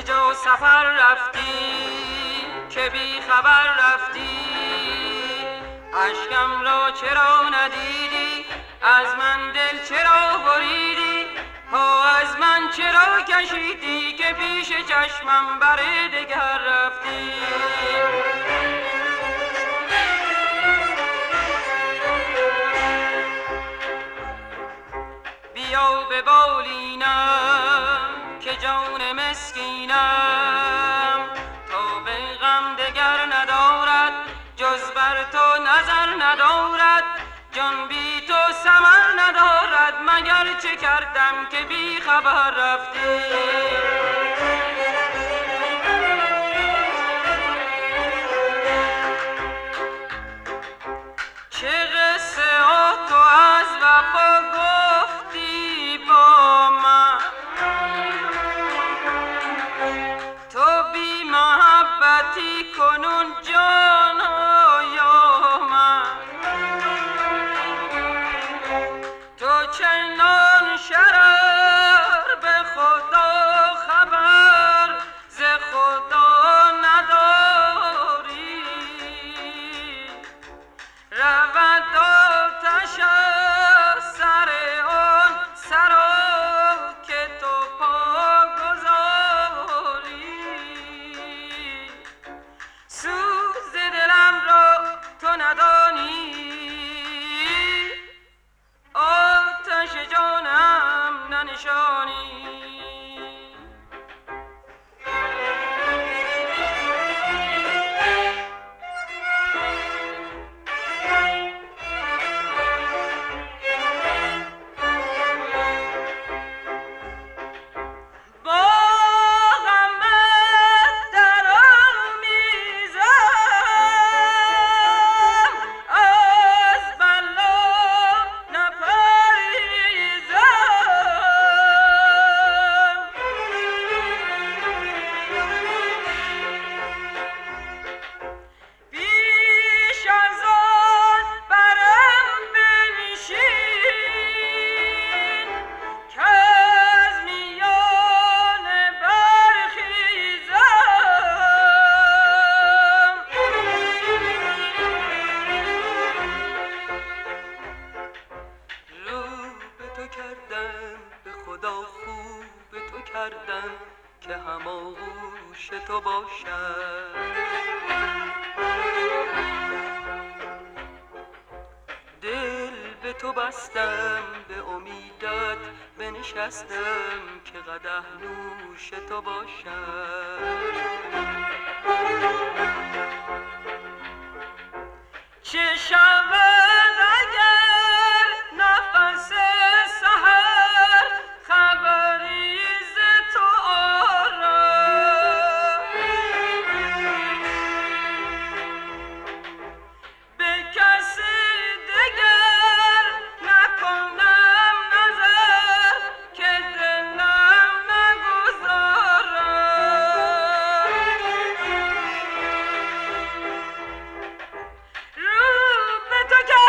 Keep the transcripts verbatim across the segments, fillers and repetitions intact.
جو سفر رفتی که بی خبر رفتی، اشکم را چرا ندیدی، از من دل چرا بریدی، ها از من چرا کشیدی که پیش چشمم بر دگر رفتی. بیا به بالینم که جان مسکینم، تا به غم دگر ندارد جز بر تو نظر ندارد، جان بی تو ثمر ندارد، مگر چه کردم که بی خبر رفتی. چه قصه ها تو از وفا گفتی با من، تو بی محبتی کنون جان یا من، تو چنان شرر به خدا خبر ز خدا نداری، رود آتش از سر آن سرا که تو پا گذاری، سوز دلم را تو ندانی، آتش جانم ننشانی. که هماغوش تو باشم، دل به تو بستم، به امیدت بنشستم که قدح نوش تو باشم. چه شود اگر نفس سحر خبری ز تو آرم، به کسی دگر نکنم نظر که دلم نگذارم. رو به تو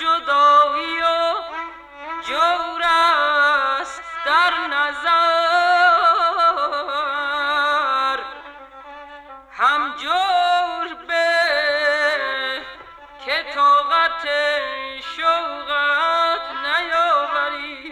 جدایی و جور است در نظر، هم جور به که طاقت شوقت نیاوری.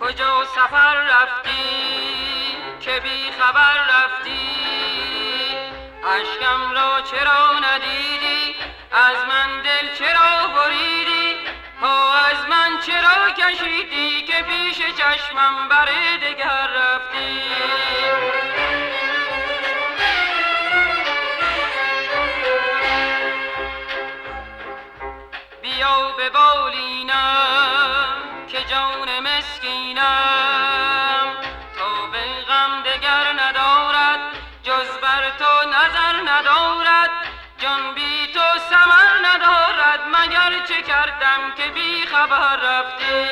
کجا سفر رفتی که بی خبر رفتی؟ اشکم را چرا ندیدی؟ از من دل چرا بریدی؟ پا از من چرا کشیدی که پیش چشمم بر دگر رفتی؟ بیا به بالینم که جان مسکینم تا به غم دگر ندارد، جز بر تو نظر ندارد. جان بی تو ثمر ندارد، مگر چه کردم که بی خبر رفتی؟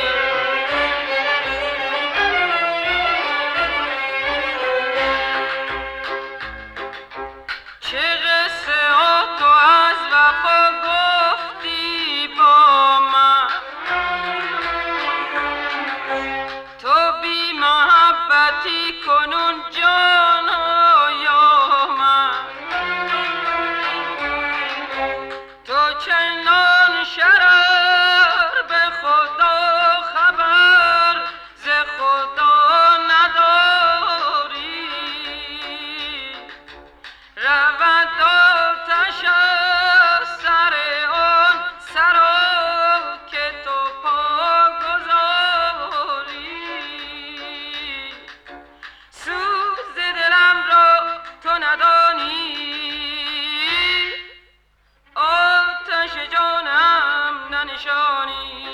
چه قصه ها تو از وفا گفتی با من، تو بی محبتی کنون جانا یا من. تو چنان شرر به خدا خبر ز خدا نداری، رود آتش از سر آن سرا که تو پا گذاری. سوز دلم را تو ندانی، آتش جانم ننشانی.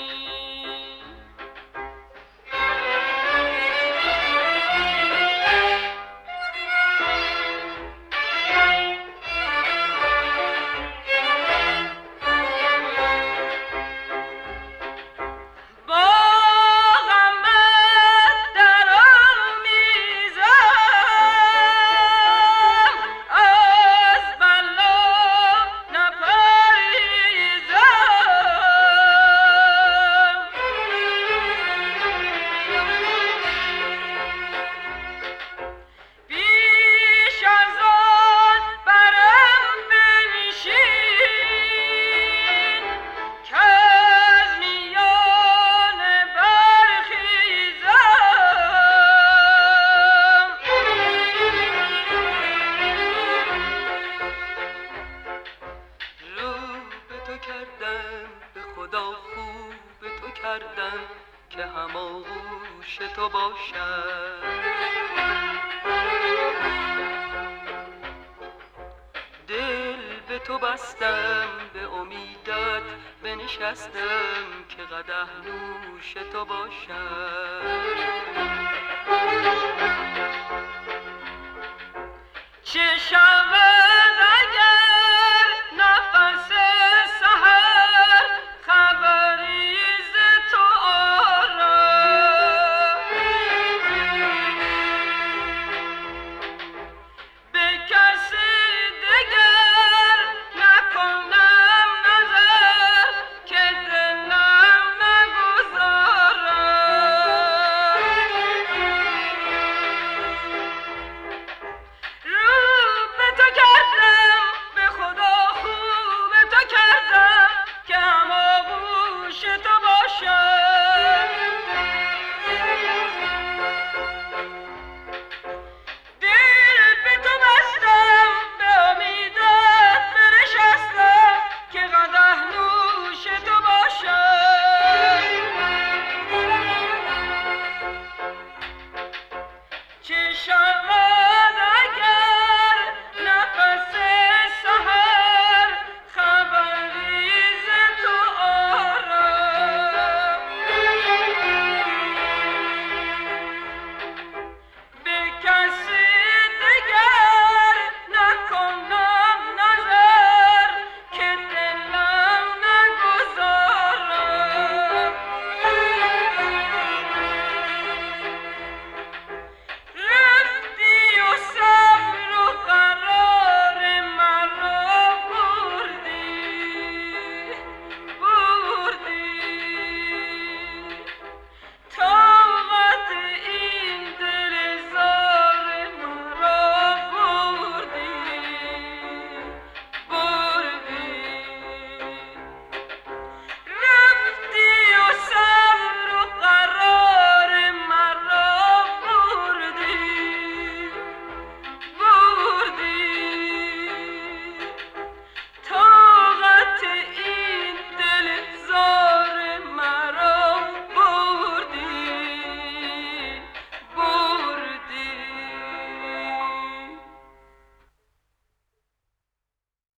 کردم که هماغوش تو باشم، دل به تو بستم به امیدت بنشستم که قدح نوش تو باشم. چه شود